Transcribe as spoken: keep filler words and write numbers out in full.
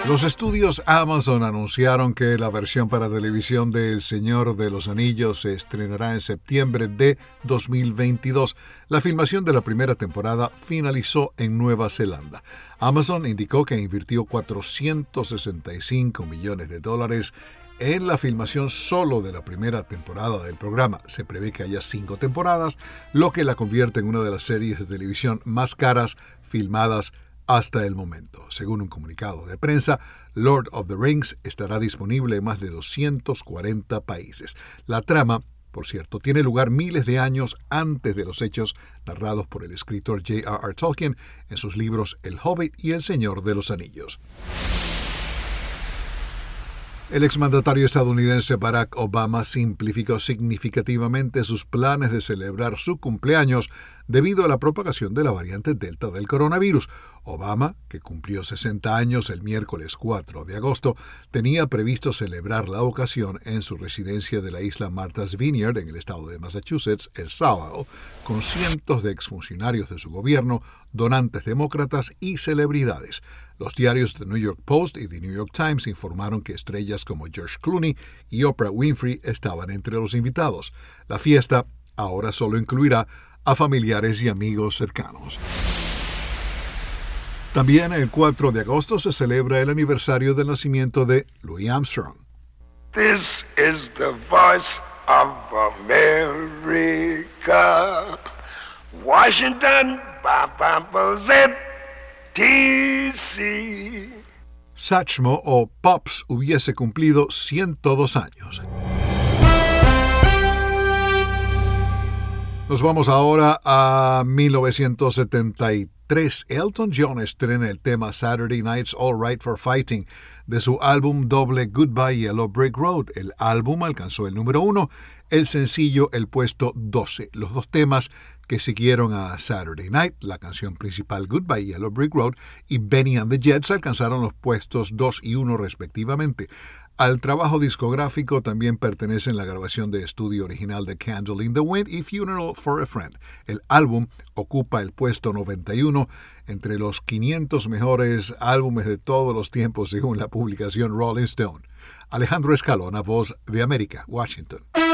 Los estudios Amazon anunciaron que la versión para televisión de El Señor de los Anillos se estrenará en septiembre de dos mil veintidós. La filmación de la primera temporada finalizó en Nueva Zelanda. Amazon indicó que invirtió cuatrocientos sesenta y cinco millones de dólares en la filmación solo de la primera temporada del programa. Se prevé que haya cinco temporadas, lo que la convierte en una de las series de televisión más caras filmadas hasta el momento. Según un comunicado de prensa, Lord of the Rings estará disponible en más de doscientos cuarenta países. La trama, por cierto, tiene lugar miles de años antes de los hechos narrados por el escritor J R R Tolkien en sus libros El Hobbit y El Señor de los Anillos. El exmandatario estadounidense Barack Obama simplificó significativamente sus planes de celebrar su cumpleaños debido a la propagación de la variante Delta del coronavirus. Obama, que cumplió sesenta años el miércoles cuatro de agosto, tenía previsto celebrar la ocasión en su residencia de la isla Martha's Vineyard, en el estado de Massachusetts, el sábado, con cientos de exfuncionarios de su gobierno, donantes demócratas y celebridades. Los diarios The New York Post y The New York Times informaron que estrellas como George Clooney y Oprah Winfrey estaban entre los invitados. La fiesta ahora solo incluirá a familiares y amigos cercanos. También el cuatro de agosto se celebra el aniversario del nacimiento de Louis Armstrong. This is the voice of America. Washington, D C Satchmo o Pops hubiese cumplido ciento dos años. Nos vamos ahora a mil novecientos setenta y tres. Elton John estrena el tema Saturday Night's All Right for Fighting de su álbum doble Goodbye Yellow Brick Road. El álbum alcanzó el número uno, el sencillo el puesto doce. Los dos temas que siguieron a Saturday Night, la canción principal Goodbye Yellow Brick Road y Benny and the Jets, alcanzaron los puestos dos y uno respectivamente. Al trabajo discográfico también pertenecen la grabación de estudio original de Candle in the Wind y Funeral for a Friend. El álbum ocupa el puesto noventa y uno entre los quinientos mejores álbumes de todos los tiempos según la publicación Rolling Stone. Alejandro Escalona, Voz de América, Washington.